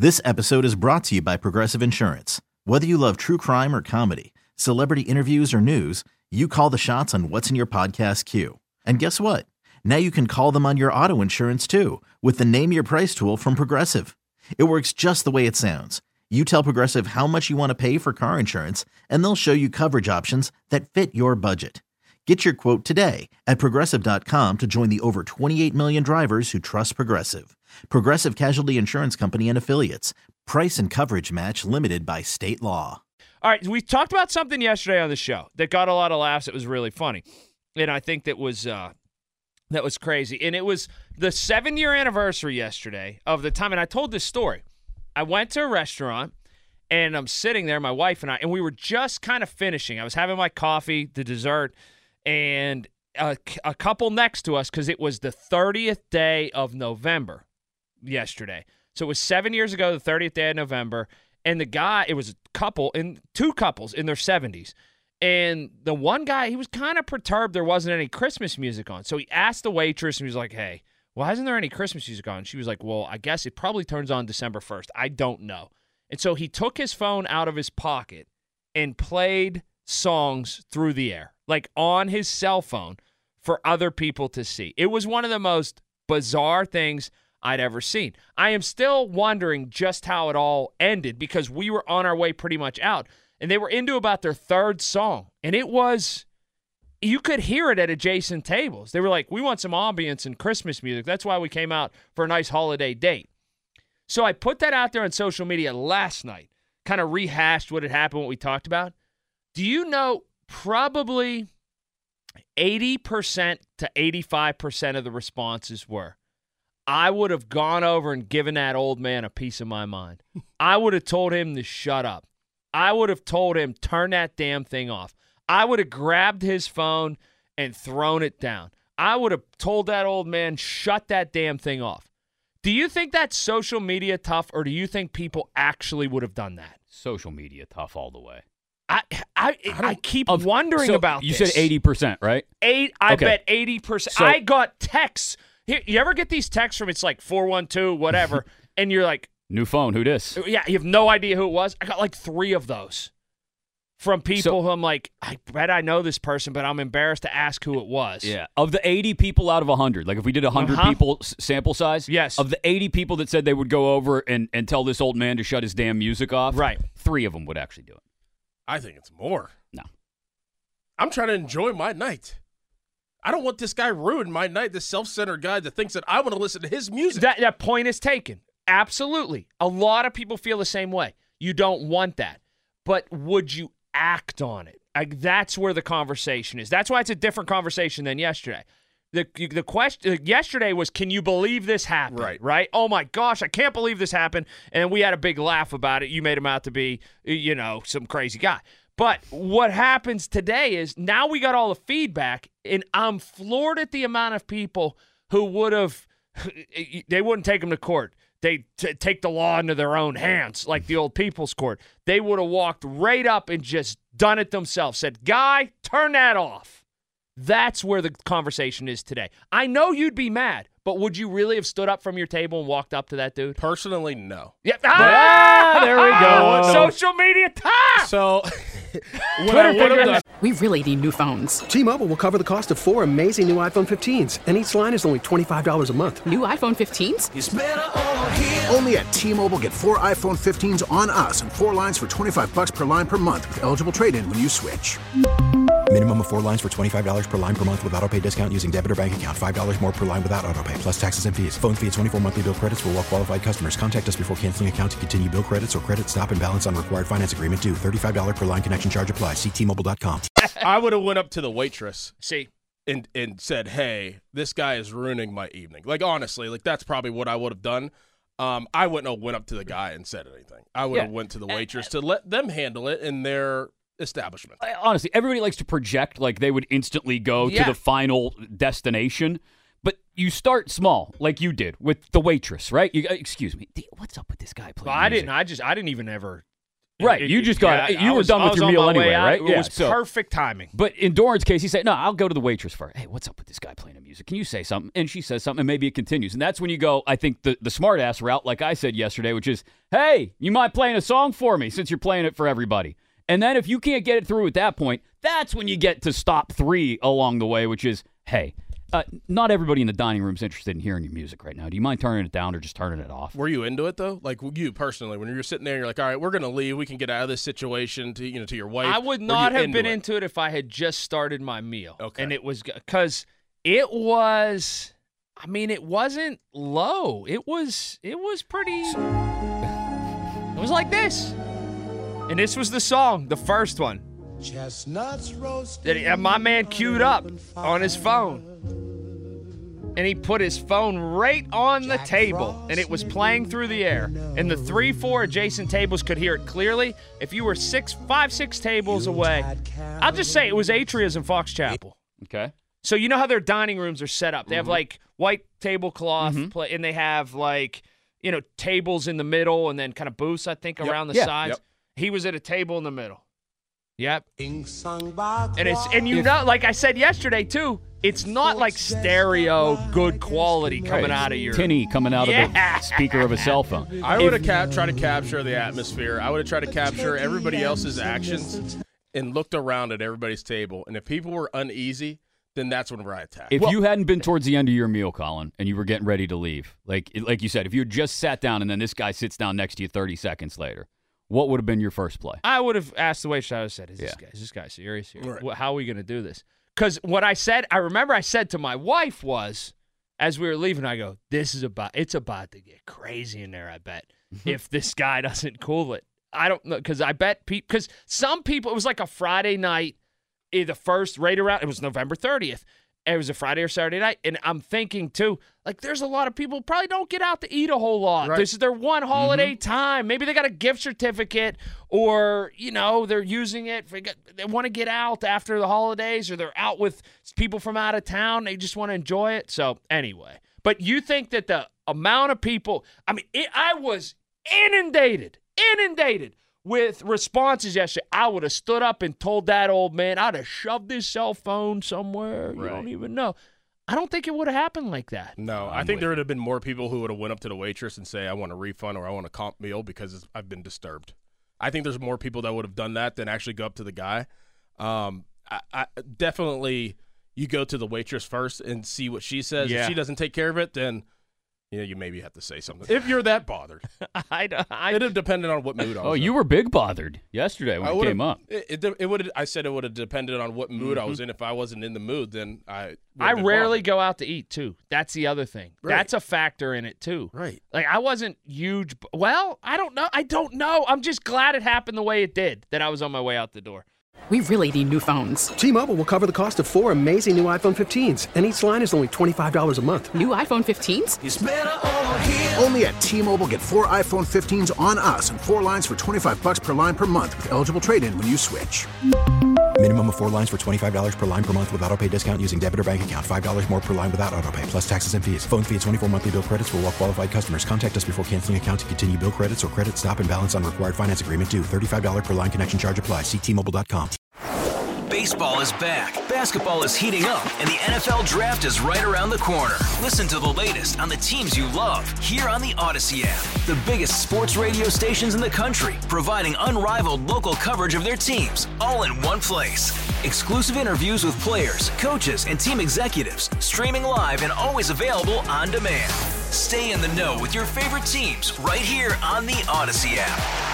This episode is brought to you by Progressive Insurance. Whether you love true crime or comedy, celebrity interviews or news, you call the shots on what's in your podcast queue. And guess what? Now you can call them on your auto insurance too with the Name Your Price tool from Progressive. It works just the way it sounds. You tell Progressive how much you want to pay for car insurance, and they'll show you coverage options that fit your budget. Get your quote today at Progressive.com to join the over 28 million drivers who trust Progressive. Progressive Casualty Insurance Company and Affiliates. Price and coverage match limited by state law. All right, we talked about something yesterday on the show that got a lot of laughs. It was really funny, and I think that was crazy. And it was the 7-year anniversary yesterday of the time, and I told this story. I went to a restaurant, and I'm sitting there, my wife and I, and we were just kind of finishing. I was having my coffee, the dessert, and a couple next to us, because it was the 30th day of November yesterday. So it was 7 years ago, the 30th day of November, and the guy, it was a couple, two couples in their 70s. And the one guy, he was kind of perturbed there wasn't any Christmas music on. So he asked the waitress, and he was like, hey, why isn't there any Christmas music on? She was like, well, I guess it probably turns on December 1st. I don't know. And so he took his phone out of his pocket and played songs through the air, like on his cell phone for other people to see. It was one of the most bizarre things I'd ever seen. I am still wondering just how it all ended, because we were on our way pretty much out, and they were into about their third song, and it was, you could hear it at adjacent tables. They were like, we want some ambience and Christmas music. That's why we came out for a nice holiday date. So I put that out there on social media last night, kind of rehashed what had happened, what we talked about. Do you know probably 80% to 85% of the responses were, I would have gone over and given that old man a piece of my mind. I would have told him to shut up. I would have told him, turn that damn thing off. I would have grabbed his phone and thrown it down. I would have told that old man, shut that damn thing off. Do you think that's social media tough, or do you think people actually would have done that? Social media tough all the way. I keep wondering about you this. You said 80%, right? I bet 80%. So, I got texts. Here, you ever get these texts from, it's like 412, whatever, and you're like, new phone, who dis? Yeah, you have no idea who it was. I got like 3 of those from people who I'm like, I bet I know this person, but I'm embarrassed to ask who it was. Yeah. Of the 80 people out of 100, like if we did 100 people sample size, yes. Of the 80 people that said they would go over and tell this old man to shut his damn music off, right, 3 of them would actually do it. I think it's more. No. I'm trying to enjoy my night. I don't want this guy ruining my night, this self-centered guy that thinks that I want to listen to his music. That point is taken. Absolutely. A lot of people feel the same way. You don't want that. But would you act on it? That's where the conversation is. That's why it's a different conversation than yesterday. The question yesterday was, can you believe this happened? Right? Oh, my gosh, I can't believe this happened. And we had a big laugh about it. You made him out to be, some crazy guy. But what happens today is now we got all the feedback, and I'm floored at the amount of people who they wouldn't take him to court. They take the law into their own hands, like the old people's court. They would have walked right up and just done it themselves, said, guy, turn that off. That's where the conversation is today. I know you'd be mad, but would you really have stood up from your table and walked up to that dude? Personally, no. Yeah. There we go. Social media time. So, what I would have done. We really need new phones. T-Mobile will cover the cost of 4 amazing new iPhone 15s, and each line is only $25 a month. New iPhone 15s? It's better over here. Only at T-Mobile, get 4 iPhone 15s on us and 4 lines for $25 per line per month with eligible trade-in when you switch. Minimum of 4 lines for $25 per line per month with autopay discount using debit or bank account. $5 more per line without autopay, plus taxes and fees. Phone fee at 24 monthly bill credits for well-qualified customers. Contact us before canceling account to continue bill credits or credit stop and balance on required finance agreement due. $35 per line connection charge applies. See T-Mobile.com. I would have went up to the waitress. See. And said, hey, this guy is ruining my evening. Like, honestly, like that's probably what I would have done. I wouldn't have went up to the guy and said anything. I would have went to the waitress to let them handle it in their establishment. Honestly, everybody likes to project like they would instantly go to the final destination, but you start small, like you did with the waitress, right? Excuse me, what's up with this guy playing music? I didn't even ever Right. You just got you were done with your meal anyway, right? It was perfect timing. But in Doran's case, he said, no, I'll go to the waitress first. Hey, what's up with this guy playing the music? Can you say something? And she says something, and maybe it continues. And that's when you go, I think, the smart-ass route, like I said yesterday, which is, hey, you mind playing a song for me since you're playing it for everybody? And then if you can't get it through at that point, that's when you get to stop 3 along the way, which is, hey, not everybody in the dining room is interested in hearing your music right now. Do you mind turning it down or just turning it off? Were you into it, though? Like, you personally, when you're sitting there, you're like, all right, we're going to leave. We can get out of this situation to your wife. I would not have been into it if I had just started my meal. Okay. And it was because it was, I mean, it wasn't low. It was pretty, it was like this. And this was the song, the first one. Chestnuts roasting. That my man queued up on his phone. And he put his phone right on the table, and it was playing through the air. And the 3-4 adjacent tables could hear it clearly. If you were 6 tables away, I'll just say it was Atria's in Fox Chapel. Okay. So you know how their dining rooms are set up? They have like white tablecloth, and they have like tables in the middle, and then kind of booths around the sides. Yep. He was at a table in the middle. Yep. And like I said yesterday too, it's not like stereo good quality coming out of your tinny coming out of the speaker of a cell phone. I would have tried to capture the atmosphere. I would have tried to capture everybody else's actions and looked around at everybody's table. And if people were uneasy, then that's whenever I attacked. If you hadn't been towards the end of your meal, Colin, and you were getting ready to leave, like you said, if you had just sat down and then this guy sits down next to you 30 seconds later, what would have been your first play? I would have asked the waitress. I would have said, is this guy serious here? Right. How are we going to do this? Because what I remember I said to my wife was, as we were leaving, I go, it's about to get crazy in there, I bet, if this guy doesn't cool it. I don't know, because I bet because some people, it was like a Friday night, the first right around, it was November 30th. It was a Friday or Saturday night, and I'm thinking, too, like there's a lot of people who probably don't get out to eat a whole lot. Right. This is their one holiday time. Maybe they got a gift certificate or, they're using it. They want to get out after the holidays or they're out with people from out of town. They just want to enjoy it. So, anyway. But you think that the amount of people, I was inundated with responses yesterday. I would have stood up and told that old man, I'd have shoved his cell phone somewhere. You don't even know. I don't think it would have happened like that. No, I think there would have been more people who would have went up to the waitress and say, I want a refund or I want a comp meal because I've been disturbed. I think there's more people that would have done that than actually go up to the guy. I definitely, you go to the waitress first and see what she says. Yeah. If she doesn't take care of it, then you maybe have to say something. If you're that bothered. It'd have depended on what mood I was in. Oh, you were big bothered yesterday when it came up. I said it would have depended on what mood I was in. If I wasn't in the mood, then I rarely go out to eat, too. That's the other thing. Right. That's a factor in it, too. Right. Like, I wasn't huge. Well, I don't know. I'm just glad it happened the way it did, that I was on my way out the door. We really need new phones. T-Mobile will cover the cost of 4 amazing new iPhone 15s, and each line is only $25 a month. New iPhone 15s? It's better over here. Only at T-Mobile, get 4 iPhone 15s on us and 4 lines for $25 per line per month with eligible trade-in when you switch. Minimum of 4 lines for $25 per line per month with autopay discount using debit or bank account. $5 more per line without autopay, plus taxes and fees. Phone fee at 24 monthly bill credits for well-qualified customers. Contact us before canceling account to continue bill credits or credit stop and balance on required finance agreement due. $35 per line connection charge applies. See T-Mobile.com. Baseball is back, basketball is heating up, and the NFL Draft is right around the corner. Listen to the latest on the teams you love here on the Odyssey app. The biggest sports radio stations in the country, providing unrivaled local coverage of their teams, all in one place. Exclusive interviews with players, coaches, and team executives, streaming live and always available on demand. Stay in the know with your favorite teams right here on the Odyssey app.